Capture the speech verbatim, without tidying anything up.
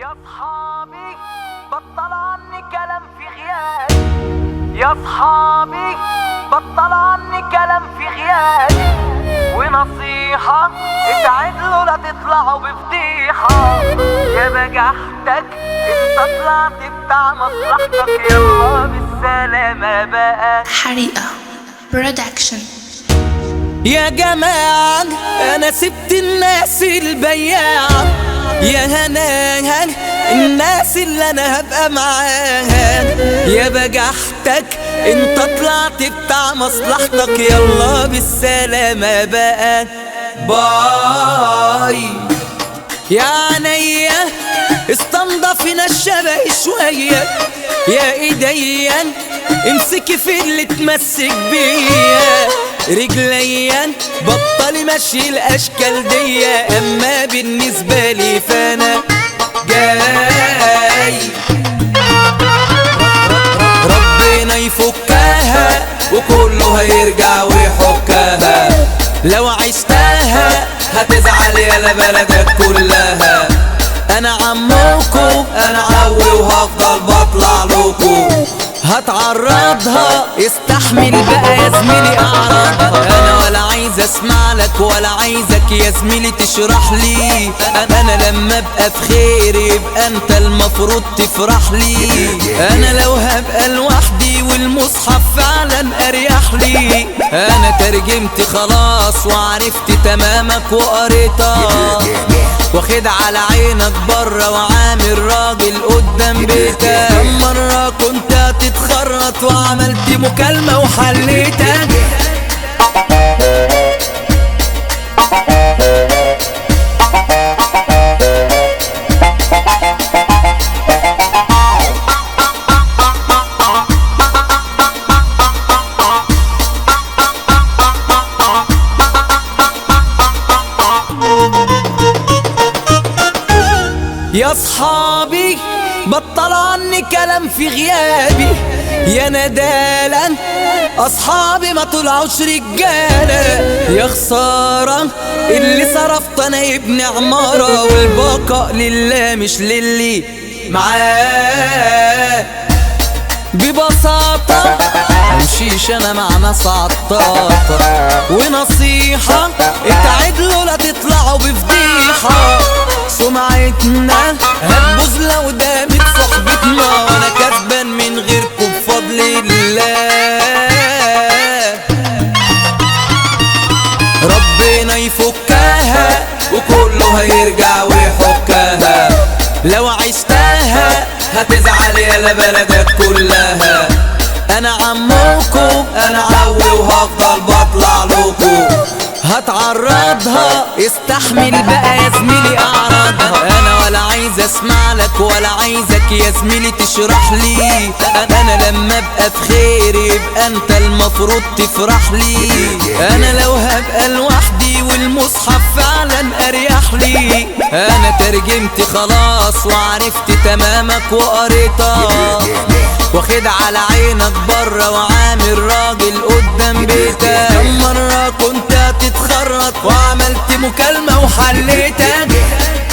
يا صحابي بطل عني كلام في غيابي، يا صحابي بطل عني كلام في غيابي، ونصيحة اتعدلوا لا تطلعوا بفضيحة، يا بجحتك انت طلعت بتاع مصلحتك، يلا بالسلامة بقى. حريقة برودكشن. يا جماعة أنا سبت الناس البياعة، يا هناها الناس اللي أنا هبقى معاها، يا بجحتك انت طلعت بتاع مصلحتك، يلا بالسلامة بقى باي. يا عينيا استنضفنا الشبه شوية، يا ايديا امسكي في اللي تمسك بيا، رجليا بطلي مشي الاشكال دي، اما بالنسبة لي فانا جاي. ربنا يفكها وكله هيرجع ويحكها، لو عشتها هتزعل يا بلدك كلها، انا عمكم انا عوي وهفضل بطلع لكم، هتعرضها استحمل بقى يا زميلي اعرضها، انا ولا عايز اسمع لك ولا عايزك يا زميلي تشرح لي، انا لما ابقى في خير يبقى انت المفروض تفرح لي، انا لو هبقى لوحدي والمصحف فعلا اريح لي، انا ترجمت خلاص وعرفت تمامك وقريتها، واخد على عينك بره وعامل راجل قدام بيتك، مرة كنت هتتخرط وعملت مكالمة وحليتك. يا صحابي بطل عني كلام في غيابي، يا ندالا اصحابي ما طلعوش رجاله، يا خساره اللي صرفت انا ابن عماره، والبقاء لله مش للي معاه، ببساطة ممشيش انا مع ناس عطاطة، ونصيحة اتعدلوا لا تطلعوا بفضيحة، سمعتنا هتبوظ لو دامت صحبتنا، وانا كسبان من غيركم بفضل الله، ربنا يفكها وكله هيرجع ويحكها، لو عشتها هتزعل يا بلدك كلها، انا عمكم انا عوي وهفضل بطلع لكم، هتعرضها استحمل بقى يا زميلي اعرضها، انا ولا عايز اسمع لك ولا عايزك يا زميلي تشرح لي، انا لما ابقى في خير يبقى انت المفروض تفرح لي، انا لو هبقى لوحدي والمصحف فعلا اريح لي، انا ترجمت خلاص وعرفت تمامك وقريتها، واخد على عينك بره وعامل راجل قدام بيتك، مرة كنت هتتخرط وعملت مكالمة وحليتك.